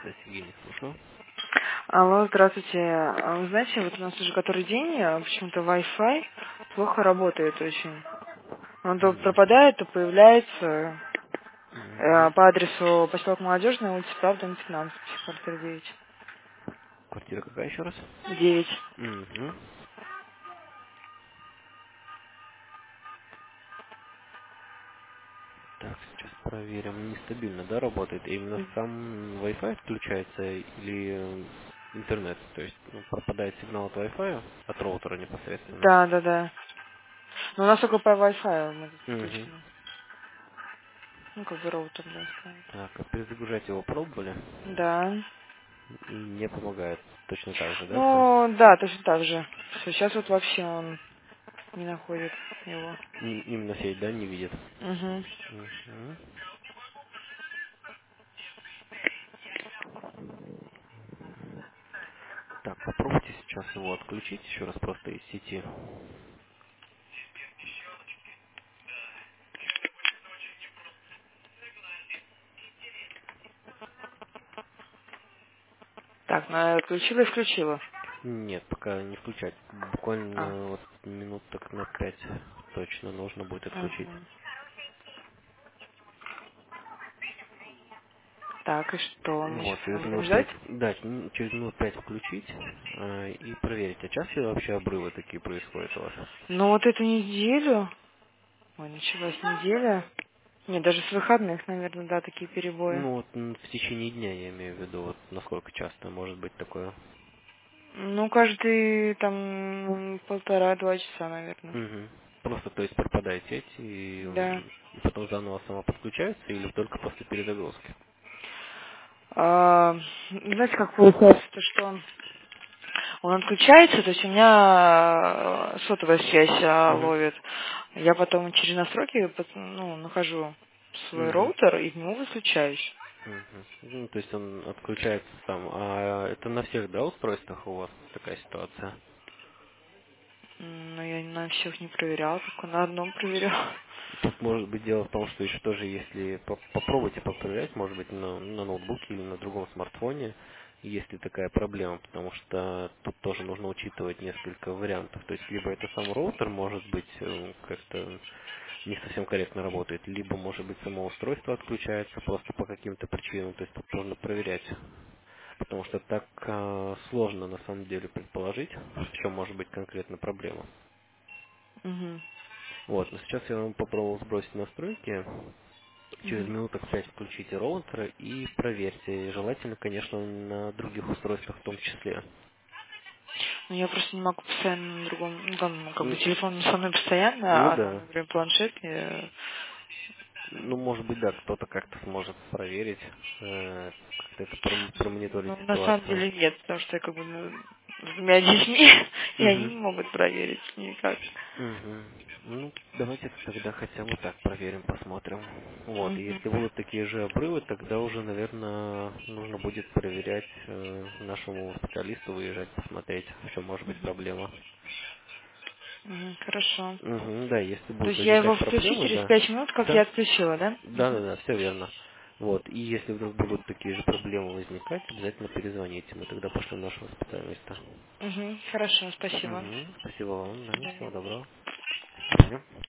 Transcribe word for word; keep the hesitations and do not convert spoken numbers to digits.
Да, Сергей, не слушаю. Алло, здравствуйте. А Вы знаете, вот у нас уже который день а, почему-то Wi-Fi плохо работает очень. Он то М, пропадает, то появляется. Э, мгм. По адресу поселок Молодежный, улица Правда, пятнадцать, квартира девять. Квартира какая еще раз? девять. Угу. Так, сейчас проверим. Нестабильно, да, работает? Именно сам Wi-Fi включается или э, интернет? То есть ну, пропадает сигнал от Wi-Fi, от роутера непосредственно? Да, да, да. Но у нас только по Wi-Fi мы тут Угу. подключены. Ну, как бы роутер, да, стоит. Так, а перезагружать его пробовали? Да. И не помогает. Точно так же, да, все? Ну, да, точно так же. Всё, сейчас вот вообще он не находит его. Именно сеть, да, не видит? Угу. Угу. Так, попробуйте сейчас его отключить еще раз просто из сети. Так, ну, я отключила и включила. Нет, пока не включать. А. Буквально вот минут так на пять точно нужно будет отключить. Угу. Так, и что? Мне Вот, сейчас через будем минут ждать? пять, да, м, через минут пять включить э, и проверить. А часто вообще обрывы такие происходят у вас? Ну вот эту неделю, ой, началась неделя. Нет, даже с выходных, наверное, да, такие перебои. Ну вот м, в течение дня я имею в виду, вот насколько часто может быть такое. Ну, каждый там полтора-два часа, наверное. Угу. Просто, то есть пропадает сеть и, Да. м, и потом заново сама подключается или только после перезагрузки? А, знаете, как получается, то, что он, он отключается, то есть у меня э, сотовая связь а, Угу. ловит. Я потом через настройки под- ну, нахожу свой Угу. роутер и в него выключаюсь. Мгм. Ну, то есть он отключается сам. А это на всех, да, устройствах у вас такая ситуация? М, Но я на всех не проверяла, только на одном проверяла. Тут может быть дело в том, что еще тоже, если по- попробуйте попроверять, может быть, на, на ноутбуке или на другом смартфоне, есть ли такая проблема, потому что тут тоже нужно учитывать несколько вариантов. То есть, либо это сам роутер, может быть, э, как-то не совсем корректно работает, либо, может быть, само устройство отключается просто по каким-то причинам, то есть тут нужно проверять. Потому что так э, сложно на самом деле предположить, в чем может быть конкретно проблема. Мгм. Вот, но сейчас я вам попробовал сбросить настройки. Через Мгм. минуток пять включите роутера и проверьте. И желательно, конечно, на других устройствах в том числе. Ну, я просто не могу постоянно на другом, ну, там, ну, как бы Н- телефон со мной постоянно, Ну а там, да. например, планшет, э, Ну, может быть, да, кто-то как-то сможет проверить, э, как-то это пром- промониторить ну, на самом ситуацию. деле нет, потому что я как бы ну, с двумя детьми, и они Угу. не могут проверить никак. Угу. Ну, давайте тогда хотя бы так проверим, посмотрим. Вот, и Мгм. если будут такие же обрывы, тогда уже, наверное, нужно будет проверять э, нашему специалисту, выезжать, посмотреть, в чем может быть Мгм. проблема. Мгм. Хорошо. Угу, да, если То будут есть я его возникать включу проблемы, через да. пять минут, как я Да, отключила, да? да, да, Мгм. да, все верно. Вот, и если вдруг будут такие же проблемы возникать, обязательно перезвоните, мы тогда пошлем нашего специалиста. Мгм. Хорошо, спасибо. Угу, спасибо вам, До да, свидания. всего доброго. До свидания.